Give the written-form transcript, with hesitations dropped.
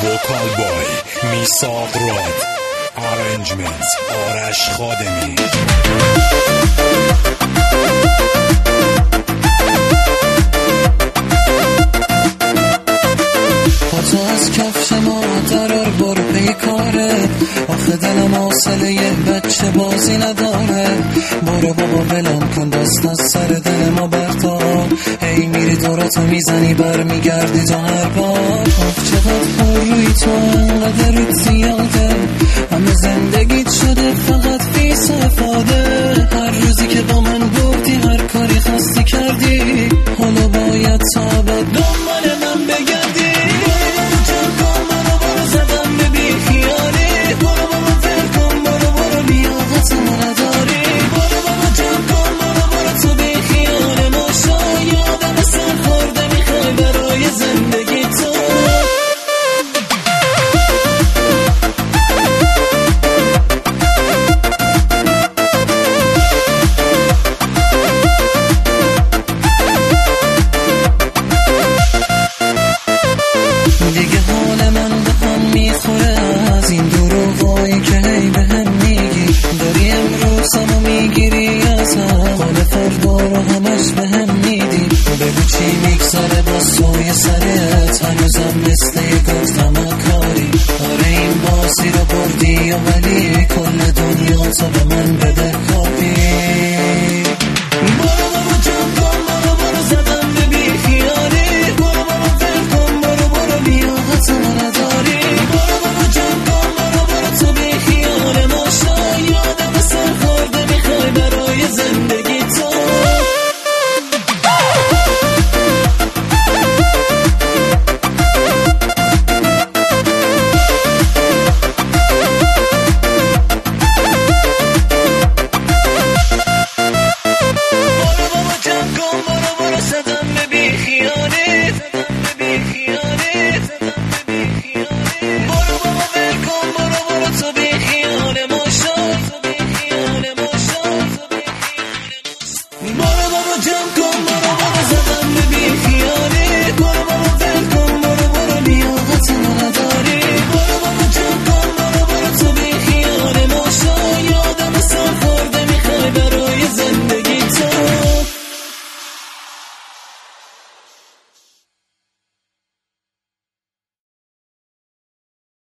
وکال بای میساق راد، ارنجمنت آرش خادمی. تو از کفش ما درار بر پی کاره، آخه دلم حوصله یه بچه بازی نداره. برو بابا ولم کن دست از سر دل ما بردار، هی میری دوراتو میزنی برمیگردی تا هر بار. چقدر پر روی تو انقدر روت زیاده، همه زندگیت شده فقط فی استفاده. هر روزی که با من بودی هر کاری خواستی کردی، حالا باید تا ابد دنبال من بگردی. دیگه حال من به هم میخوره از این دروغایی که هی به هم میگی. داری امروزمو میگیری ازم، حال فردا رو همش به هم میدی. بگو چی میگذره با سوی سرت، هنوزم مثل گفتم کاری. آره این بازی رو بردی ولی کل دنیا تو به من بده.